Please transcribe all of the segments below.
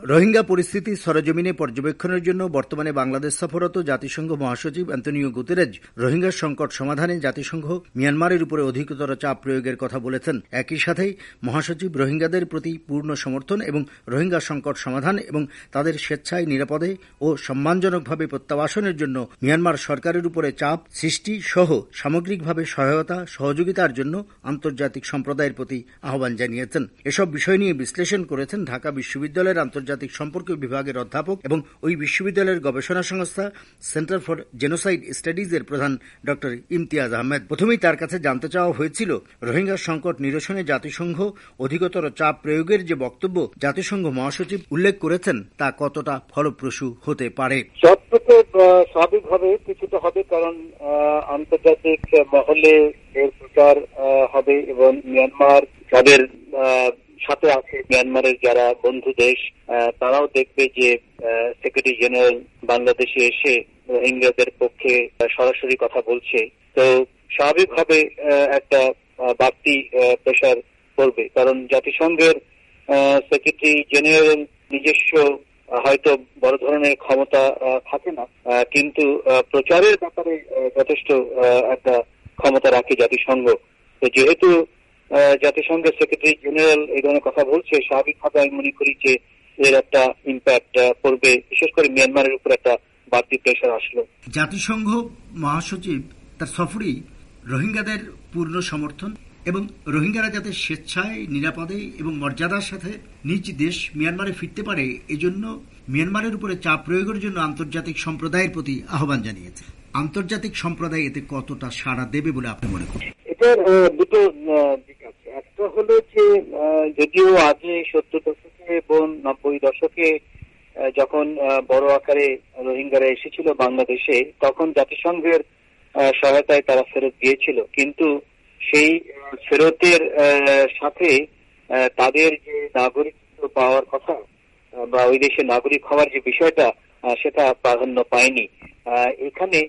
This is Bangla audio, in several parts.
রোহিঙ্গা পরিস্থিতি সরেজমিনে পর্যবেক্ষণের জন্য বর্তমানে বাংলাদেশ সফররত জাতিসংঘ মহাসচিব অ্যান্তোনিও গুতেরেজ রোহিঙ্গা সংকট সমাধানে জাতিসংঘ মিয়ানমারের উপরে অধিকতর চাপ প্রয়োগের কথা বলেছেন। একই সাথে মহাসচিব রোহিঙ্গাদের প্রতি পূর্ণ সমর্থন এবং রোহিঙ্গা সংকট সমাধান এবং তাদের স্বেচ্ছায় নিরাপদে ও সম্মানজনকভাবে প্রত্যাবাসনের জন্য মিয়ানমার সরকারের উপরে চাপ সৃষ্টি সহ সামগ্রিকভাবে সহায়তা সহযোগিতার জন্য আন্তর্জাতিক সম্প্রদায়ের প্রতি আহ্বান জানিয়েছেন। এসব বিষয় নিয়ে বিশ্লেষণ করেছেন ঢাকা বিশ্ববিদ্যালয়ের আন্তর্জাতিক সম্পর্ক বিভাগের অধ্যাপক এবং ওই বিশ্ববিদ্যালয়ের গবেষণা সংস্থা সেন্টার ফর জেনোসাইড স্টাডিজ এর প্রধান ডক্টর ইমতিয়াজ আহমেদ। প্রথমেই তার কাছে জানতে চাওয়া হয়েছিল রোহিঙ্গা সংকট নিরসনে জাতিসংঘ অধিকতর চাপ প্রয়োগের যে বক্তব্য জাতিসংঘ মহাসচিব উল্লেখ করেছেন তা কতটা ফলপ্রসূ হতে পারে। স্বাভাবিকভাবে কিছুটা হবে, কারণ আন্তর্জাতিক মহলে এর প্রচার হবে এবং মিয়ানমার যাদের সাথে আছে, মিয়ানমারের যারা বন্ধু দেশ, তারাও দেখবে যে সেক্রেটারি জেনারেল বাংলাদেশে এসে রোহিঙ্গাদের পক্ষে সরাসরি কথা বলছে। তো স্বাভাবিকভাবে একটা বাড়তি প্রেশার পড়বে, কারণ জাতিসংঘের সেক্রেটারি জেনারেল নিজস্ব হয়তো বড় ধরনের ক্ষমতা থাকে না, কিন্তু প্রচারের ব্যাপারে যথেষ্ট একটা ক্ষমতা রাখে জাতিসংঘ। তো যেহেতু জাতিসংঘের সেক্রেটারি জেনারেল এই ধরনের কথা বলছে, স্বাভাবিকভাবে আমি মনে করি যে এর একটা ইম্প্যাক্ট পড়বে, বিশেষ করে মিয়ানমারের উপর একটা বাড়তি প্রেশার আসলো। জাতিসংঘ মহাসচিব তার সফরেই রোহিঙ্গাদের পূর্ণ সমর্থন এবং রোহিঙ্গারা যাতে স্বেচ্ছায় নিরাপদে এবং মর্যাদার সাথে নিজ দেশ মিয়ানমারে ফিরতে পারে এজন্য মিয়ানমারের উপরে চাপ প্রয়োগের জন্য আন্তর্জাতিক সম্প্রদায়ের প্রতি আহ্বান জানিয়েছে। আন্তর্জাতিক সম্প্রদায় এতে কতটা সাড়া দেবে বলে আপনি মনে করেন? এটার দুটো দিক আছে। একটা হলো যে যদিও আগে 70 দশকে এবং 90 দশকে যখন বড় আকারে রোহিঙ্গারা এসেছিল বাংলাদেশে, তখন জাতিসংঘের সহায়তায় তারা ফেরত গিয়েছিল, কিন্তু সেই ফেরতের সাথে তাদের যে নাগরিকত্ব পাওয়ার কথা বা ওই দেশের নাগরিক হওয়ার যে বিষয়টা, সেটা প্রাধান্য পায়নি। এখানে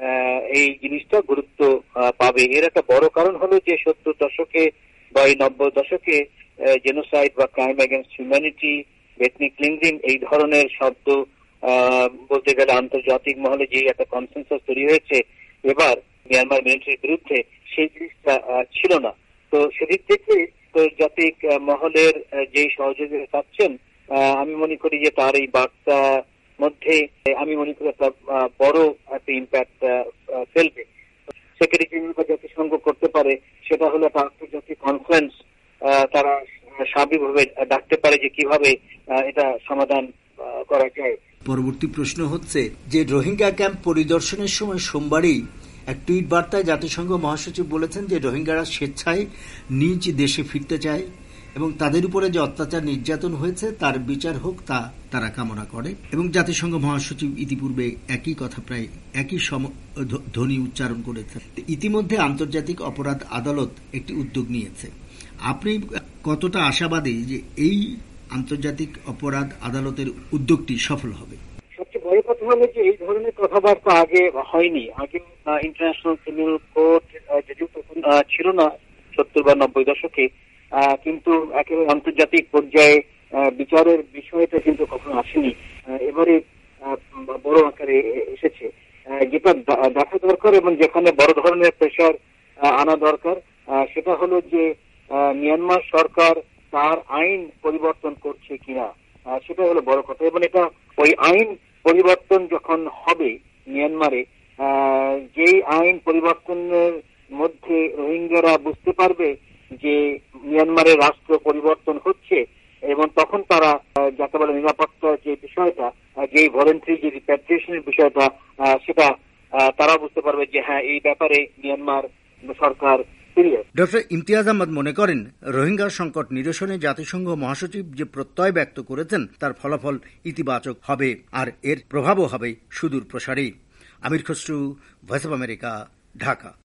এই জিনিসটা গুরুত্ব পাবে। এর একটা বড় কারণ হলো যে 70 দশকে বা 90 দশকে জেনোসাইড বা crime against humanity, ethnic cleansing এই ধরনের শব্দ বলতে গেলে আন্তর্জাতিক মহলে যে একটা কনসেনসাস তৈরি হয়েছে এবার মিয়ানমার মিলিটারির বিরুদ্ধে, সেই জিনিসটা ছিল না। তো সেদিক থেকে আন্তর্জাতিক মহলের যেই সহযোগিতা পাচ্ছেন, আমি মনে করি যে তার এই বার্তা মধ্যে আমি মনে করি একটা বড় একটা ইম্প্যাক্ট ফেলবে। সেক্রেটারি জেনারেল বা জাতিসংঘ করতে পারে সেটা হলো একটা আন্তর্জাতিক কনফারেন্স তারা স্বাভাবিকভাবে ডাকতে পারে যে কিভাবে এটা সমাধান করা যায়। পরবর্তী প্রশ্ন হচ্ছে যে রোহিঙ্গা ক্যাম্প পরিদর্শনের সময় সোমবারই এক টুইট বার্তায় জাতিসংঘ মহাসচিব বলেছেন যে রোহিঙ্গারা স্বেচ্ছায় নিজ দেশে ফিরতে চায় এবং তাদের উপরে যে অত্যাচার নির্যাতন হয়েছে তার বিচার হোক তা তারা কামনা করে। এবং জাতিসংঘ মহাসচিব ইতিপূর্বে একই কথা প্রায় একই ধ্বনি উচ্চারণ করেছেন। ইতিমধ্যে আন্তর্জাতিক অপরাধ আদালত একটি উদ্যোগ নিয়েছে। আপনি কতটা আশাবাদী যে এই আন্তর্জাতিক অপরাধ আদালতের উদ্যোগটি সফল হবে? সবচেয়ে বড় কথা হলো যে এই ধরনের কথাবার্তা আগে হয়নি। আগে ইন্টারন্যাশনাল ক্রিমিনাল কোর্ট যদিও তখন ছিল না 70 বা 90 দশকে, কিন্তু একেবারে আন্তর্জাতিক পর্যায়ে বিচারের বিষয়টা কিন্তু কখনো আসেনি। এবারে বড় আকারে এসেছে। যেটা দেখা দরকার এবং যেখানে বড় ধরনের প্রেশার আনা দরকার, সেটা হলো যে মিয়ানমার সরকার তার আইন পরিবর্তন করছে কিনা, সেটা হলো বড় কথা। এবং এটা ওই আইন পরিবর্তন যখন হবে মিয়ানমারে, যেই আইন পরিবর্তনের মধ্যে রোহিঙ্গারা বুঝতে পারবে যে মিয়ানমারের রাষ্ট্র পরিবর্তন হচ্ছে, এবং তখন তারা যাকে বলে নিরাপত্তার যে বিষয়টা, যে ভলেন্টারি যে রিপ্যাট্রিয়েশনের বিষয়টা, সেটা তারা বুঝতে পারবে যে হ্যাঁ, এই ব্যাপারে মিয়ানমার সরকার সিরিয়াস। ডক্টর ইমতিয়াজ আহমদ মনে করেন রোহিঙ্গা সংকট নিরসনে জাতিসংঘ মহাসচিব যে প্রত্যয় ব্যক্ত করেছেন তার ফলাফল ইতিবাচক হবে আর এর প্রভাবও হবে সুদূর প্রসারী। Amir Khasru, voice of America, Dhaka.